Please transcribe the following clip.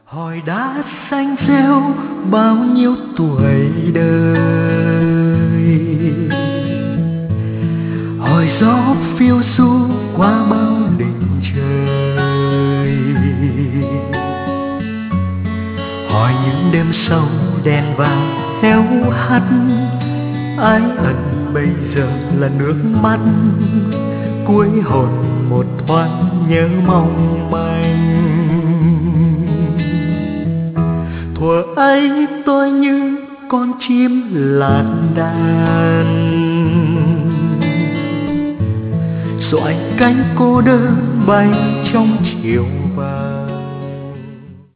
Hỏi đã xanh rêu bao nhiêu tuổi đời, hỏi gió phiêu du qua bao đỉnh trời, hỏi những đêm sâu đèn vàng héo hắt, ái ẩn bây giờ là nước mắt, cuối hồn một thoáng nhớ mong manh. Thuở ấy tôi như con chim lạc đàn, dõi cánh cô đơn bay trong chiều